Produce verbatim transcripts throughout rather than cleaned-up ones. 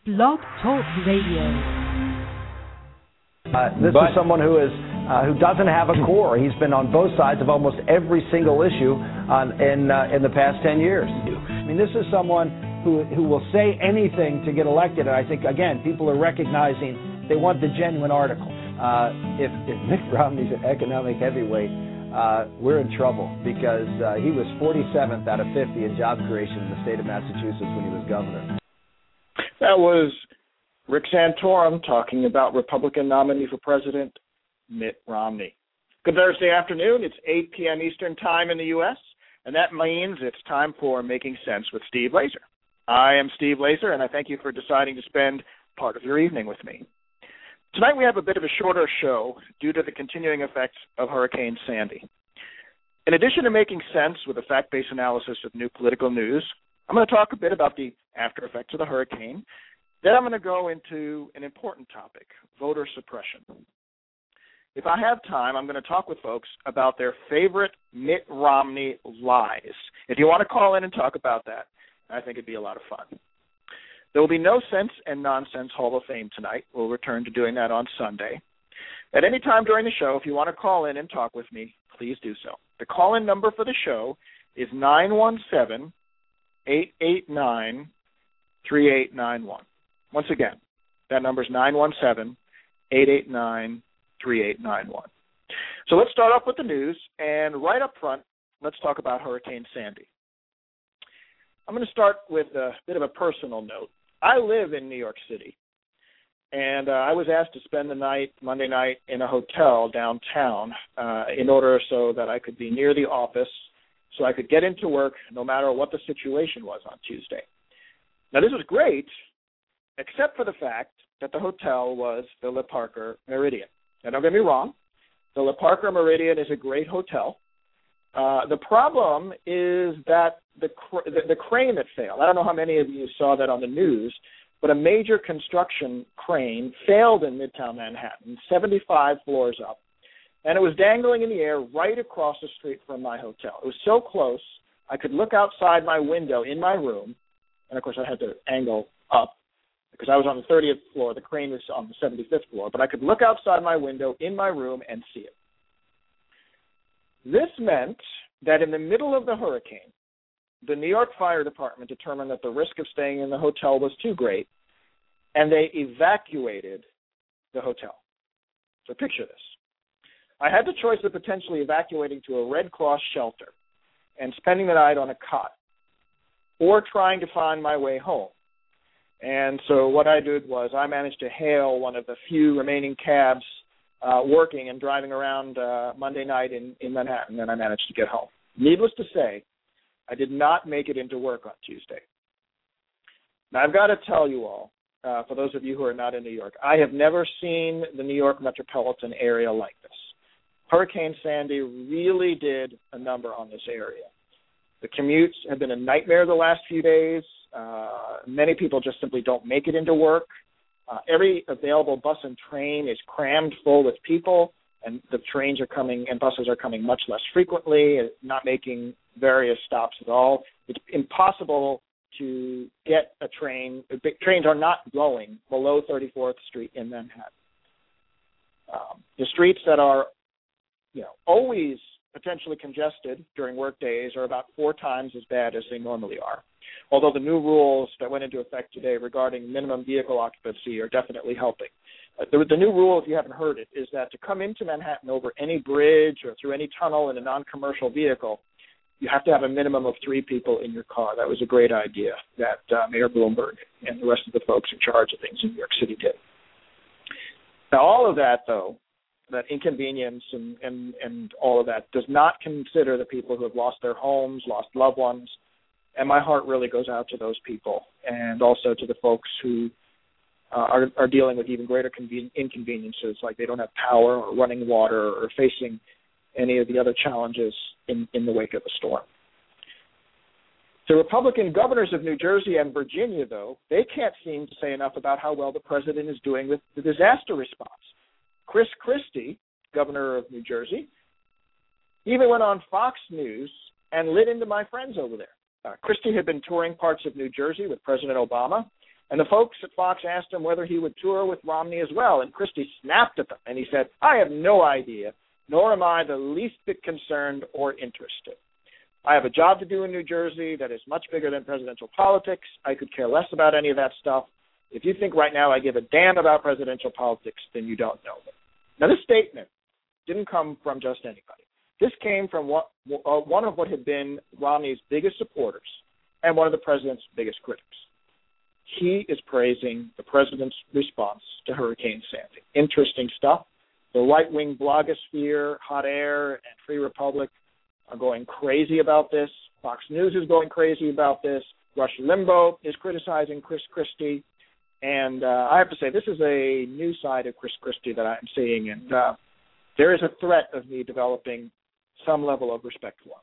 Blog Talk Radio. Uh, this but, is someone who is uh, who doesn't have a core. He's been on both sides of almost every single issue on, in uh, in the past ten years. I mean, this is someone who who will say anything to get elected. And I think again, people are recognizing they want the genuine article. Uh, if, if Mitt Romney's an economic heavyweight, uh, we're in trouble because uh, he was forty-seventh out of fifty in job creation in the state of Massachusetts when he was governor. That was Rick Santorum talking about Republican nominee for president, Mitt Romney. Good Thursday afternoon. It's eight p.m. Eastern Time in the U S, and that means it's time for Making Sense with Steve Laser. I am Steve Laser, and I thank you for deciding to spend part of your evening with me. Tonight we have a bit of a shorter show due to the continuing effects of Hurricane Sandy. In addition to making sense with a fact-based analysis of new political news, I'm going to talk a bit about the after effects of the hurricane. Then I'm going to go into an important topic, voter suppression. If I have time, I'm going to talk with folks about their favorite Mitt Romney lies. If you want to call in and talk about that, I think it'd be a lot of fun. There will be no Sense and Nonsense Hall of Fame tonight. We'll return to doing that on Sunday. At any time during the show, if you want to call in and talk with me, please do so. The call-in number for the show is nine one seven, eight eight nine, three eight nine one. Once again, that number is nine one seven, eight eight nine, three eight nine one. So let's start off with the news, and right up front, let's talk about Hurricane Sandy. I'm going to start with a bit of a personal note. I live in New York City, and uh, I was asked to spend the night, Monday night, in a hotel downtown uh, in order so that I could be near the office so I could get into work no matter what the situation was on Tuesday. Now, this was great, except for the fact that the hotel was the Le Parker Meridien. Now, don't get me wrong. The Le Parker Meridien is a great hotel. Uh, the problem is that the, cr- the the crane that failed, I don't know how many of you saw that on the news, but a major construction crane failed in Midtown Manhattan, seventy-five floors up, and it was dangling in the air right across the street from my hotel. It was so close, I could look outside my window in my room, and, of course, I had to angle up, because I was on the thirtieth floor. The crane was on the seventy-fifth floor. But I could look outside my window in my room and see it. This meant that in the middle of the hurricane, the New York Fire Department determined that the risk of staying in the hotel was too great, and they evacuated the hotel. So picture this. I had the choice of potentially evacuating to a Red Cross shelter and spending the night on a cot, or trying to find my way home. And so what I did was I managed to hail one of the few remaining cabs uh, working and driving around uh, Monday night in, in Manhattan, and I managed to get home. Needless to say, I did not make it into work on Tuesday. Now, I've got to tell you all, uh, for those of you who are not in New York, I have never seen the New York metropolitan area like this. Hurricane Sandy really did a number on this area. The commutes have been a nightmare the last few days. Uh, many people just simply don't make it into work. Uh, every available bus and train is crammed full with people, and the trains are coming and buses are coming much less frequently, not making various stops at all. It's impossible to get a train. Trains are not going below thirty-fourth Street in Manhattan. Um, the streets that are, you know, always potentially congested during work days are about four times as bad as they normally are. Although the new rules that went into effect today regarding minimum vehicle occupancy are definitely helping. Uh, the, the new rule, if you haven't heard it, is that to come into Manhattan over any bridge or through any tunnel in a non-commercial vehicle, you have to have a minimum of three people in your car. That was a great idea that uh, Mayor Bloomberg and the rest of the folks in charge of things in New York City did. Now, all of that, though, that inconvenience and, and, and all of that does not consider the people who have lost their homes, lost loved ones, and my heart really goes out to those people and also to the folks who uh, are, are dealing with even greater conven- inconveniences, like they don't have power or running water or facing any of the other challenges in, in the wake of a storm. The Republican governors of New Jersey and Virginia, though, they can't seem to say enough about how well the president is doing with the disaster response. Chris Christie, governor of New Jersey, even went on Fox News and lit into my friends over there. Uh, Christie had been touring parts of New Jersey with President Obama, And the folks at Fox asked him whether he would tour with Romney as well, and Christie snapped at them, and he said, I have no idea, nor am I the least bit concerned or interested. I have a job to do in New Jersey that is much bigger than presidential politics. I could care less about any of that stuff. If you think right now I give a damn about presidential politics, then you don't know me. Now, this statement didn't come from just anybody. This came from what, uh, one of what had been Romney's biggest supporters and one of the president's biggest critics. He is praising the president's response to Hurricane Sandy. Interesting stuff. The right-wing blogosphere, Hot Air, and Free Republic are going crazy about this. Fox News is going crazy about this. Rush Limbaugh is criticizing Chris Christie. And uh, I have to say, this is a new side of Chris Christie that I'm seeing, and uh, there is a threat of me developing some level of respect for him.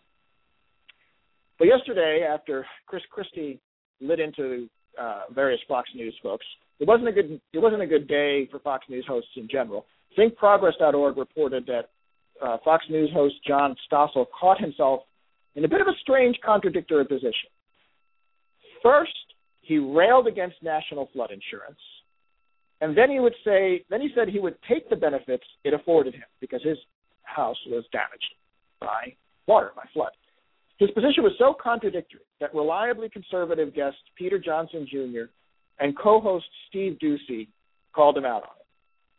But yesterday, after Chris Christie lit into uh, various Fox News folks, it wasn't a good it wasn't a good day for Fox News hosts in general. think progress dot org reported that uh, Fox News host John Stossel caught himself in a bit of a strange contradictory position. First, he railed against national flood insurance, and then he would say, then he said he would take the benefits it afforded him because his house was damaged by water, by flood. His position was so contradictory that reliably conservative guest Peter Johnson Junior and co-host Steve Doocy called him out on it.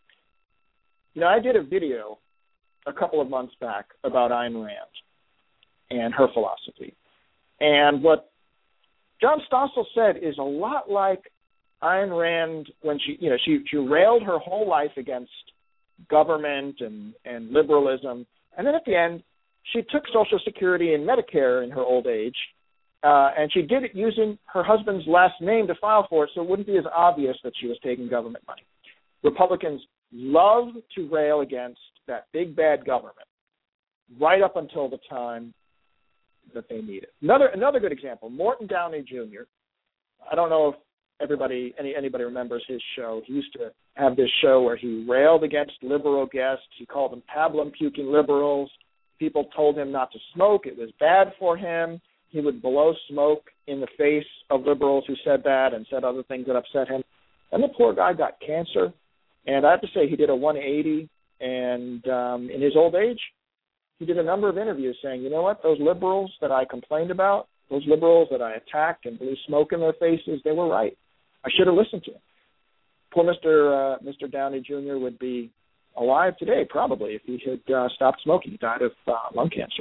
You know, I did a video a couple of months back about Ayn Rand and her philosophy. And what John Stossel said is a lot like Ayn Rand when she, you know, she, she railed her whole life against government and, and liberalism. And then at the end, she took Social Security and Medicare in her old age, uh, and she did it using her husband's last name to file for it, so it wouldn't be as obvious that she was taking government money. Republicans love to rail against that big bad government right up until the time that they need it. Another another good example, Morton Downey Junior I don't know if everybody any anybody remembers his show. He used to have this show where he railed against liberal guests. He called them pablum-puking liberals. People told him not to smoke. It was bad for him. He would blow smoke in the face of liberals who said that and said other things that upset him. And the poor guy got cancer. And I have to say he did a one eighty. And um, in his old age, he did a number of interviews saying, you know what, those liberals that I complained about, those liberals that I attacked and blew smoke in their faces, they were right. I should have listened to them. Poor Mister Uh, Mister Downey Junior would be alive today, probably, if he had uh, stopped smoking. He died of uh, lung cancer.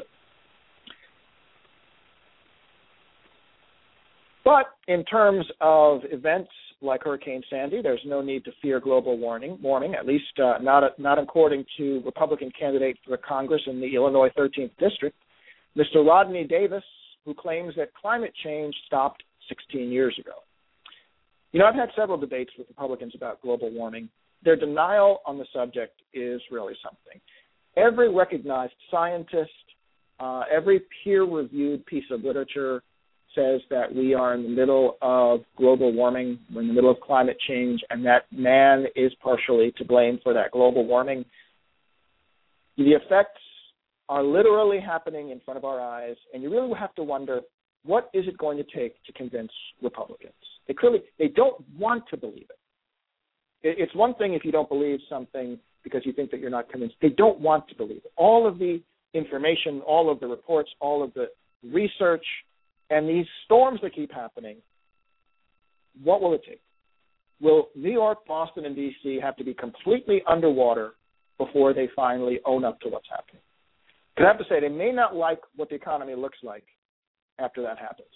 But in terms of events like Hurricane Sandy, there's no need to fear global warming, warming at least uh, not, not according to Republican candidate for the Congress in the Illinois thirteenth District, Mister Rodney Davis, who claims that climate change stopped sixteen years ago. You know, I've had several debates with Republicans about global warming. Their denial on the subject is really something. Every recognized scientist, uh, every peer-reviewed piece of literature says that we are in the middle of global warming, we're in the middle of climate change, and that man is partially to blame for that global warming. The effects are literally happening in front of our eyes, and you really have to wonder, what is it going to take to convince Republicans? They clearly, they don't want to believe it. It's one thing if you don't believe something because you think that you're not convinced. They don't want to believe it. All of the information, all of the reports, all of the research, and these storms that keep happening, what will it take? Will New York, Boston, and D C have to be completely underwater before they finally own up to what's happening? Because I have to say, they may not like what the economy looks like after that happens.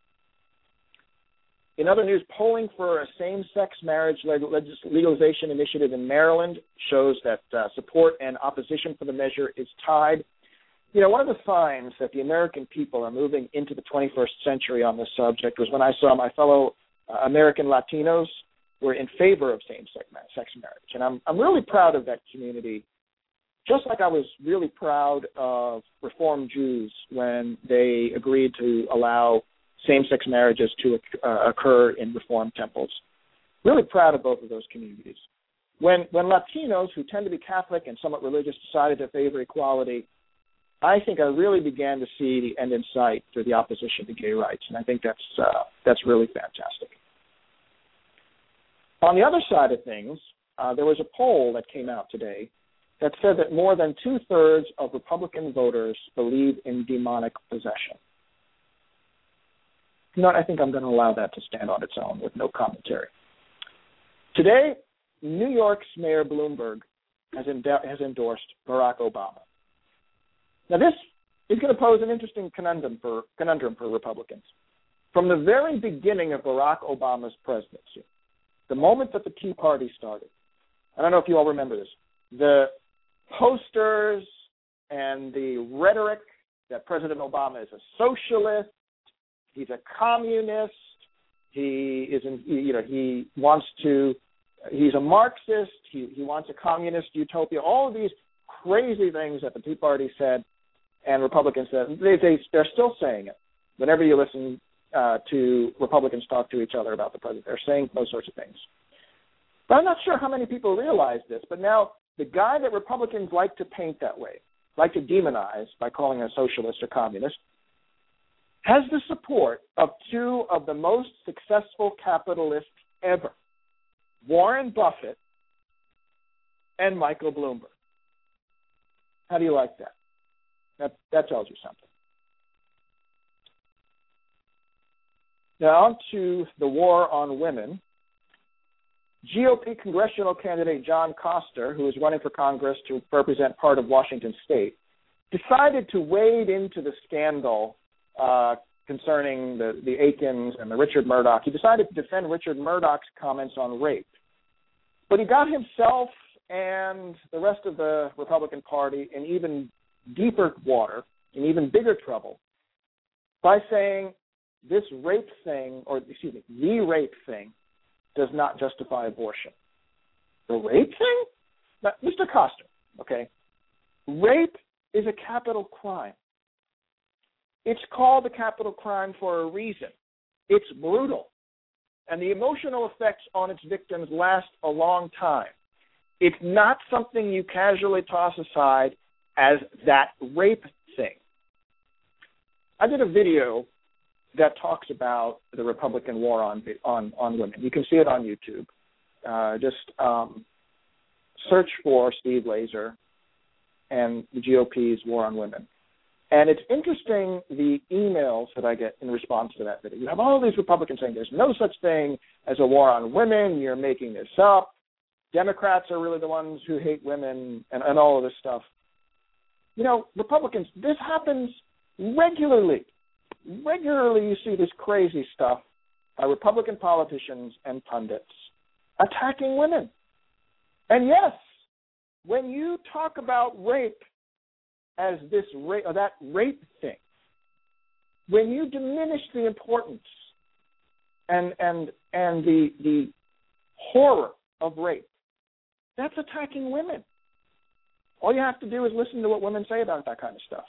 In other news, polling for a same-sex marriage legalization initiative in Maryland shows that uh, support and opposition for the measure is tied. You know, one of the signs that the American people are moving into the twenty-first century on this subject was when I saw my fellow uh, American Latinos were in favor of same-sex marriage. And I'm, I'm really proud of that community, just like I was really proud of Reform Jews when they agreed to allow same-sex marriages to uh, occur in Reform temples. Really proud of both of those communities. When when Latinos, who tend to be Catholic and somewhat religious, decided to favor equality, I think I really began to see the end in sight for the opposition to gay rights, and I think that's uh, that's really fantastic. On the other side of things, uh, there was a poll that came out today that said that more than two-thirds of Republican voters believe in demonic possession. You know what, I think I'm going to allow that to stand on its own with no commentary. Today, New York's Mayor Bloomberg has, ende- has endorsed Barack Obama. Now, this is going to pose an interesting conundrum for, conundrum for Republicans. From the very beginning of Barack Obama's presidency, the moment that the Tea Party started, I don't know if you all remember this, the posters and the rhetoric that President Obama is a socialist, he's a communist, he is, in, you know, he wants to, he's a Marxist, he, he wants a communist utopia, all of these crazy things that the Tea Party said and Republicans said, they, they, they're still saying it. Whenever you listen uh, to Republicans talk to each other about the president, they're saying those sorts of things. But I'm not sure how many people realize this, but now the guy that Republicans like to paint that way, like to demonize by calling him a socialist or communist, has the support of two of the most successful capitalists ever, Warren Buffett and Michael Bloomberg. How do you like that? That, that tells you something. Now on to the war on women. G O P congressional candidate John Koster, who is running for Congress to represent part of Washington State, decided to wade into the scandal uh, concerning the, the Aikens and the Richard Murdoch. He decided to defend Richard Murdoch's comments on rape. But he got himself and the rest of the Republican Party in even deeper water, in even bigger trouble, by saying this rape thing, or excuse me, the rape thing, does not justify abortion. The rape thing? Now, Mister Koster, okay, rape is a capital crime. It's called a capital crime for a reason. It's brutal. And the emotional effects on its victims last a long time. It's not something you casually toss aside as that rape thing. I did a video that talks about the Republican war on on, on women. You can see it on YouTube. Uh, just um, search for Steve Laser and the G O P's war on women. And it's interesting the emails that I get in response to that video. You have all these Republicans saying there's no such thing as a war on women, you're making this up, Democrats are really the ones who hate women, and, and all of this stuff. You know, Republicans, this happens regularly. Regularly you see this crazy stuff by Republican politicians and pundits attacking women. And yes, when you talk about rape as this rape, or that rape thing, when you diminish the importance and and and the the horror of rape, that's attacking women. All you have to do is listen to what women say about that kind of stuff.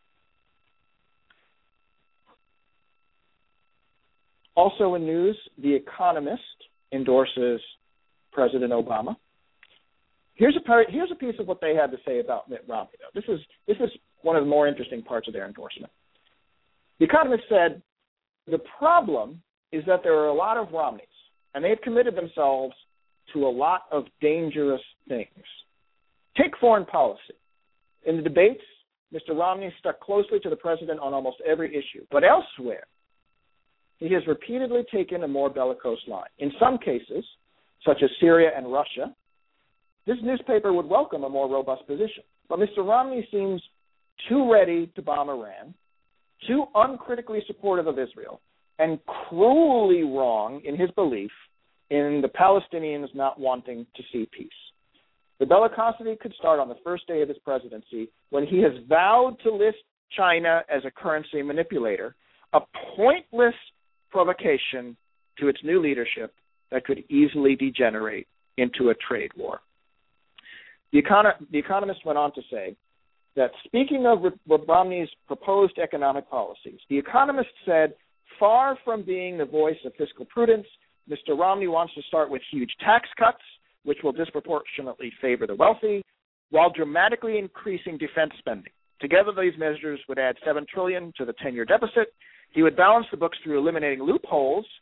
Also in news, The Economist endorses President Obama. Here's a part, here's a piece of what they had to say about Mitt Romney, though. This is this is one of the more interesting parts of their endorsement. The Economist said, the problem is that there are a lot of Romneys, and they've committed themselves to a lot of dangerous things. Take foreign policy. In the debates, Mister Romney stuck closely to the president on almost every issue. But elsewhere, he has repeatedly taken a more bellicose line. In some cases, such as Syria and Russia, this newspaper would welcome a more robust position. But Mister Romney seems too ready to bomb Iran, too uncritically supportive of Israel, and cruelly wrong in his belief in the Palestinians not wanting to see peace. The bellicosity could start on the first day of his presidency when he has vowed to list China as a currency manipulator, a pointless provocation to its new leadership that could easily degenerate into a trade war. The, Econo- the Economist went on to say that speaking of R- Romney's proposed economic policies, The Economist said, far from being the voice of fiscal prudence, Mister Romney wants to start with huge tax cuts, which will disproportionately favor the wealthy, while dramatically increasing defense spending. Together, these measures would add seven trillion dollars to the ten-year deficit. He would balance the books through eliminating loopholes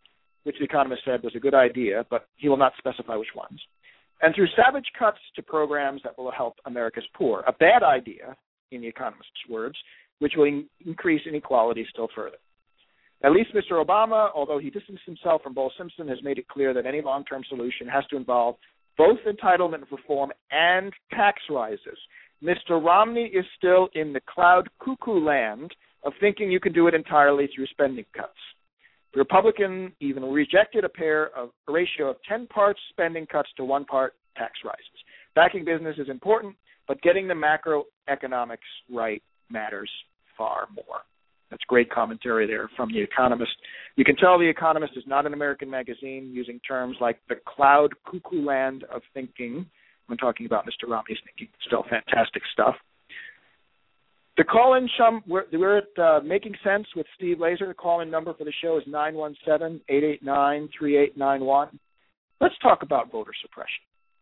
which The Economist said was a good idea, but he will not specify which ones, and through savage cuts to programs that will help America's poor, a bad idea, in The Economist's words, which will in- increase inequality still further. At least Mister Obama, although he distanced himself from Bo Simpson, has made it clear that any long-term solution has to involve both entitlement reform and tax rises. Mister Romney is still in the cloud cuckoo land of thinking you can do it entirely through spending cuts. The Republican even rejected a pair of a ratio of ten parts spending cuts to one part tax rises. Backing business is important, but getting the macroeconomics right matters far more. That's great commentary there from The Economist. You can tell The Economist is not an American magazine, using terms like the cloud cuckoo land of thinking when talking about Mister Romney's thinking. Still fantastic stuff. The call-in, Shum, we're, we're at uh, Making Sense with Steve Laser. The call-in number for the show is nine one seven, eight eight nine, three eight nine one. Let's talk about voter suppression.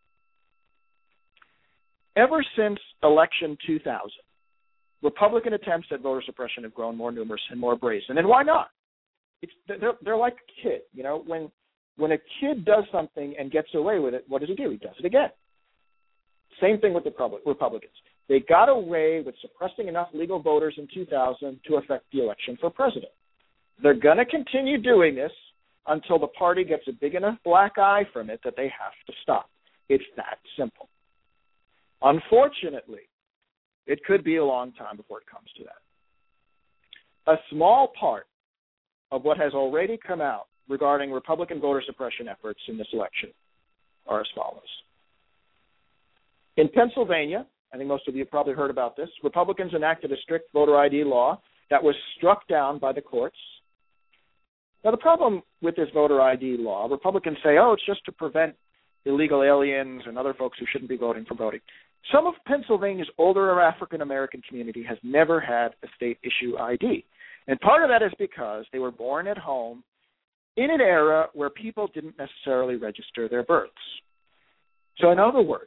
Ever since election two thousand, Republican attempts at voter suppression have grown more numerous and more brazen. And why not? It's, they're, they're like a kid. You know, when when a kid does something and gets away with it, what does he do? He does it again. Same thing with the Republicans. They got away with suppressing enough legal voters in two thousand to affect the election for president. They're going to continue doing this until the party gets a big enough black eye from it that they have to stop. It's that simple. Unfortunately, it could be a long time before it comes to that. A small part of what has already come out regarding Republican voter suppression efforts in this election are as follows. In Pennsylvania, I think most of you have probably heard about this, Republicans enacted a strict voter I D law that was struck down by the courts. Now, the problem with this voter I D law, Republicans say, oh, it's just to prevent illegal aliens and other folks who shouldn't be voting from voting. Some of Pennsylvania's older African-American community has never had a state-issue I D. And part of that is because they were born at home in an era where people didn't necessarily register their births. So in other words,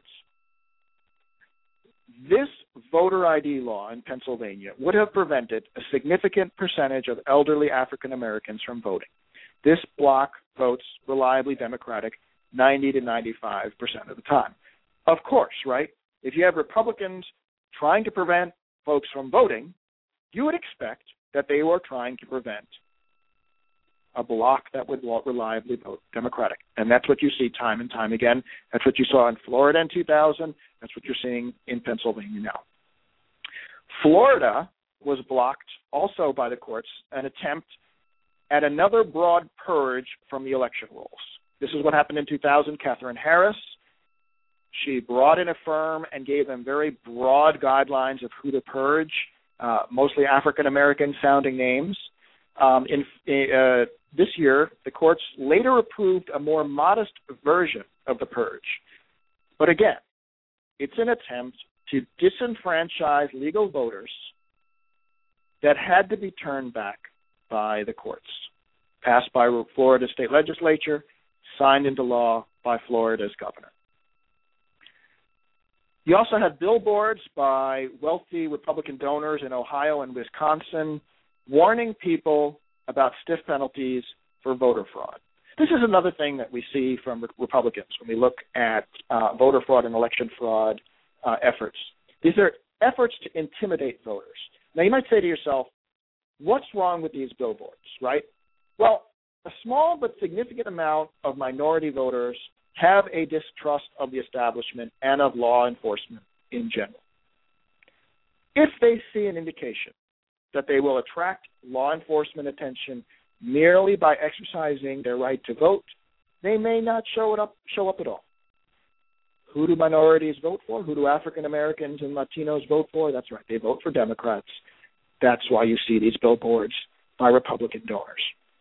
this voter I D law in Pennsylvania would have prevented a significant percentage of elderly African Americans from voting. This bloc votes reliably Democratic ninety to ninety-five percent of the time. Of course, right? If you have Republicans trying to prevent folks from voting, you would expect that they were trying to prevent a bloc that would reliably vote Democratic. And that's what you see time and time again. That's what you saw in Florida in two thousand. That's what you're seeing in Pennsylvania now. Florida was blocked also by the courts, an attempt at another broad purge from the election rolls. This is what happened in two thousand. Katherine Harris, she brought in a firm and gave them very broad guidelines of who to purge, uh, mostly African-American sounding names. Um, in, uh, this year, the courts later approved a more modest version of the purge. But again, it's an attempt to disenfranchise legal voters that had to be turned back by the courts, passed by Florida state legislature, signed into law by Florida's governor. You also had billboards by wealthy Republican donors in Ohio and Wisconsin warning people about stiff penalties for voter fraud. This is another thing that we see from Republicans when we look at uh, voter fraud and election fraud uh, efforts. These are efforts to intimidate voters. Now, you might say to yourself, what's wrong with these billboards, right? Well, a small but significant amount of minority voters have a distrust of the establishment and of law enforcement in general. If they see an indication that they will attract law enforcement attention merely by exercising their right to vote, they may not show it up show up at all. Who do minorities vote for? Who do African Americans and Latinos vote for? That's right, they vote for Democrats. That's why you see these billboards by Republican donors.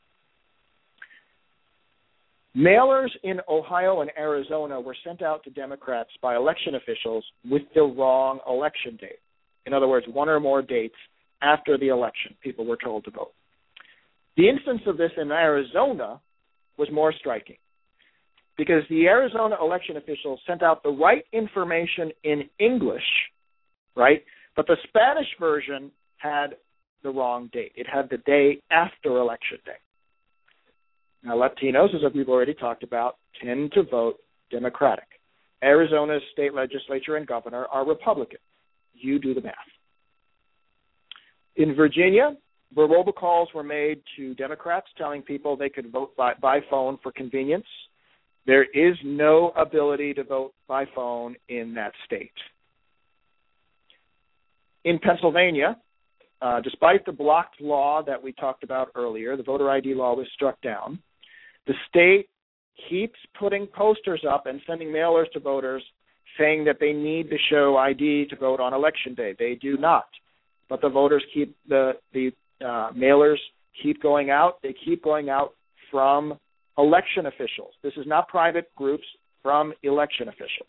Mailers in Ohio and Arizona were sent out to Democrats by election officials with the wrong election date. In other words, one or more dates after the election, people were told to vote. The instance of this in Arizona was more striking because the Arizona election officials sent out the right information in English, right? But the Spanish version had the wrong date. It had the day after election day. Now, Latinos, as we've already talked about, tend to vote Democratic. Arizona's state legislature and governor are Republican. You do the math. In Virginia, where robocalls were made to Democrats telling people they could vote by, by phone for convenience, there is no ability to vote by phone in that state. In Pennsylvania, uh, despite the blocked law that we talked about earlier, the voter I D law was struck down, the state keeps putting posters up and sending mailers to voters saying that they need to show I D to vote on election day. They do not. But the voters keep, the, the uh, mailers keep going out. They keep going out from election officials. This is not private groups, from election officials.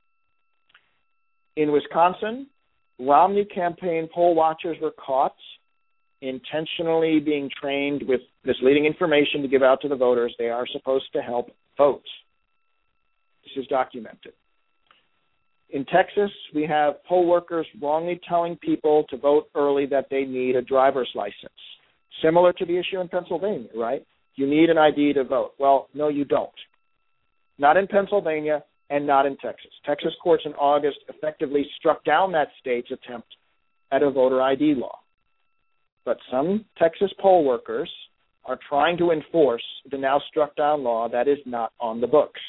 In Wisconsin, Romney campaign poll watchers were caught intentionally being trained with misleading information to give out to the voters. They are supposed to help vote. This is documented. In Texas, we have poll workers wrongly telling people to vote early that they need a driver's license. Similar to the issue in Pennsylvania, right? You need an I D to vote. Well, no, you don't. Not in Pennsylvania and not in Texas. Texas courts in August effectively struck down that state's attempt at a voter I D law. But some Texas poll workers are trying to enforce the now struck down law that is not on the books.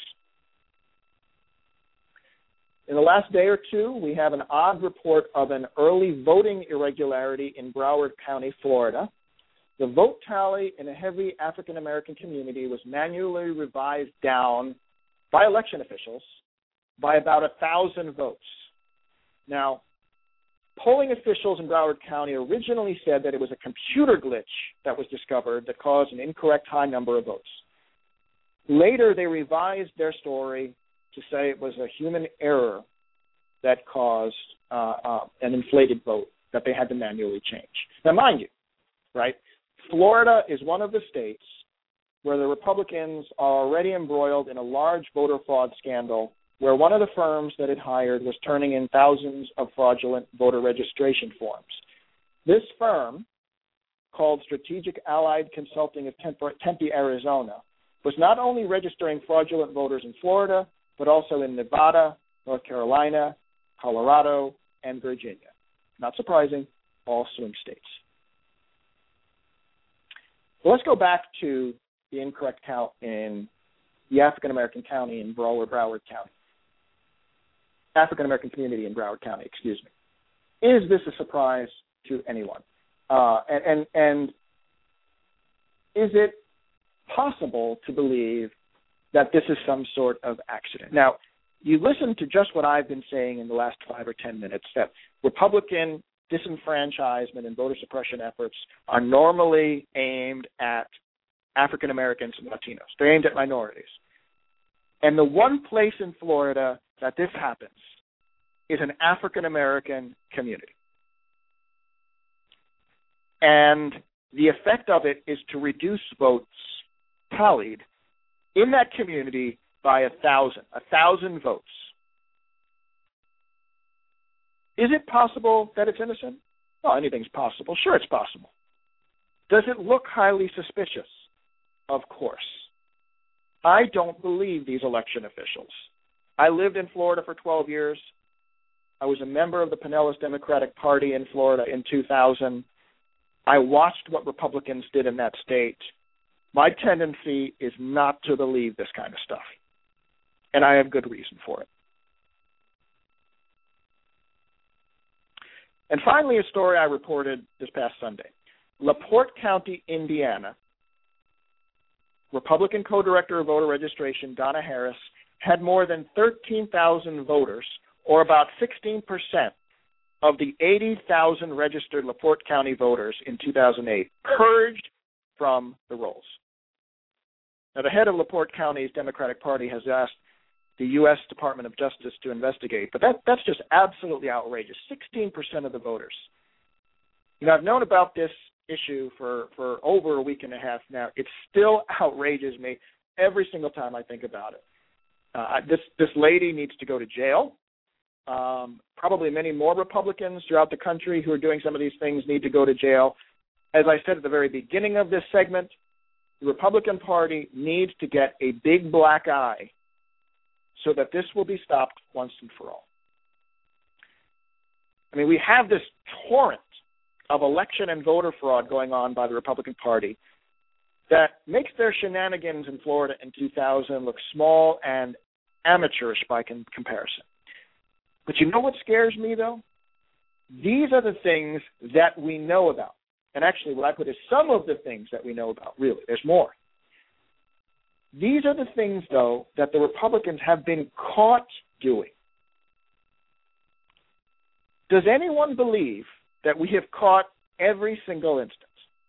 In the last day or two, we have an odd report of an early voting irregularity in Broward County, Florida. The vote tally in a heavy African-American community was manually revised down by election officials by about a thousand votes. Now, polling officials in Broward County originally said that it was a computer glitch that was discovered that caused an incorrect high number of votes. Later, they revised their story to say it was a human error that caused uh, uh, an inflated vote that they had to manually change. Now, mind you, right, Florida is one of the states where the Republicans are already embroiled in a large voter fraud scandal where one of the firms that it hired was turning in thousands of fraudulent voter registration forms. This firm, called Strategic Allied Consulting of Tempe, Arizona, was not only registering fraudulent voters in Florida, but also in Nevada, North Carolina, Colorado, and Virginia. Not surprising, all swing states. So let's go back to the incorrect count in the African-American county in Broward, Broward County. African-American community in Broward County, excuse me. Is this a surprise to anyone? Uh, and, and, and is it possible to believe that this is some sort of accident? Now, you listen to just what I've been saying in the last five or ten minutes, that Republican disenfranchisement and voter suppression efforts are normally aimed at African Americans and Latinos. They're aimed at minorities. And the one place in Florida that this happens is an African American community. And the effect of it is to reduce votes tallied in that community by a thousand, a thousand votes. Is it possible that it's innocent? Well, anything's possible. Sure, it's possible. Does it look highly suspicious? Of course. I don't believe these election officials. I lived in Florida for twelve years. I was a member of the Pinellas Democratic Party in Florida in two thousand. I watched what Republicans did in that state. My tendency is not to believe this kind of stuff, and I have good reason for it. And finally, a story I reported this past Sunday. LaPorte County, Indiana, Republican co-director of voter registration, Donna Harris, had more than thirteen thousand voters, or about sixteen percent of the eighty thousand registered LaPorte County voters in two thousand eight, purged from the rolls. Now, the head of LaPorte County's Democratic Party has asked the U S Department of Justice to investigate, but that, that's just absolutely outrageous. sixteen percent of the voters. You know, I've known about this issue for, for over a week and a half now. It still outrages me every single time I think about it. Uh, this, this lady needs to go to jail. Um, probably many more Republicans throughout the country who are doing some of these things need to go to jail. As I said at the very beginning of this segment, the Republican Party needs to get a big black eye so that this will be stopped once and for all. I mean, we have this torrent of election and voter fraud going on by the Republican Party that makes their shenanigans in Florida in two thousand look small and amateurish by com- comparison. But you know what scares me, though? These are the things that we know about. And actually, what I put is some of the things that we know about, really. There's more. These are the things, though, that the Republicans have been caught doing. Does anyone believe that we have caught every single instance?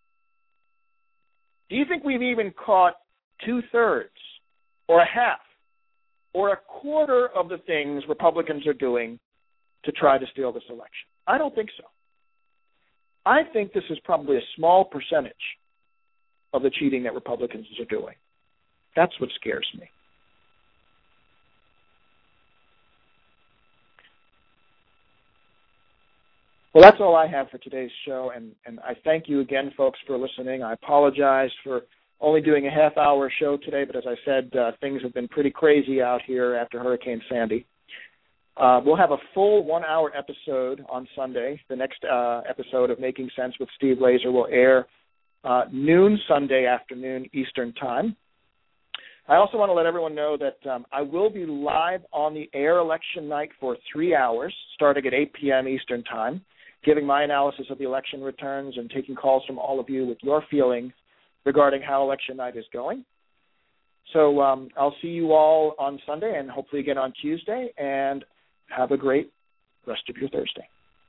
Do you think we've even caught two-thirds or a half or a quarter of the things Republicans are doing to try to steal this election? I don't think so. I think this is probably a small percentage of the cheating that Republicans are doing. That's what scares me. Well, that's all I have for today's show, and, and I thank you again, folks, for listening. I apologize for only doing a half-hour show today, but as I said, uh, things have been pretty crazy out here after Hurricane Sandy. Uh, we'll have a full one-hour episode on Sunday. The next uh, episode of Making Sense with Steve Laser will air uh, noon Sunday afternoon Eastern Time. I also want to let everyone know that um, I will be live on the air election night for three hours, starting at eight p.m. Eastern Time, giving my analysis of the election returns and taking calls from all of you with your feelings regarding how election night is going. So um, I'll see you all on Sunday and hopefully again on Tuesday, and have a great rest of your Thursday.